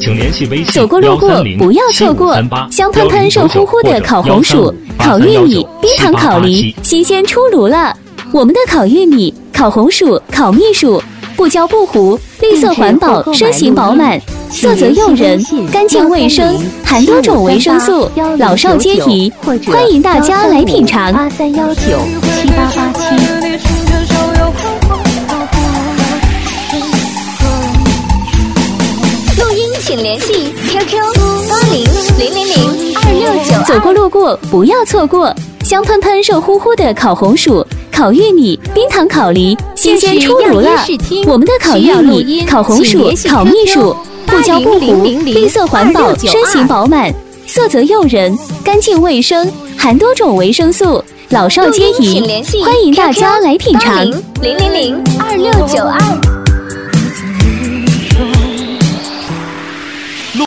请联系微信走过路过不要错过，香喷喷热乎乎的烤红薯、烤玉米、冰糖烤梨，新鲜出炉了。我们的烤玉米、烤红薯、烤蜜薯，不焦不糊，绿色环保，身形饱满，色泽诱人，干净卫生，含多种维生素，老少皆宜，欢迎大家来品尝。 83197887。请联系 QQ80000269。 走过路过不要错过，香喷喷热乎乎的烤红薯、烤玉米、冰糖烤梨，新鲜出炉了。我们的烤玉米、烤红薯、烤蜜薯，不焦不糊，绿色环保，身形饱满，色泽诱人，干净卫生，含多种维生素，老少皆宜，欢迎大家来品尝。 0002692。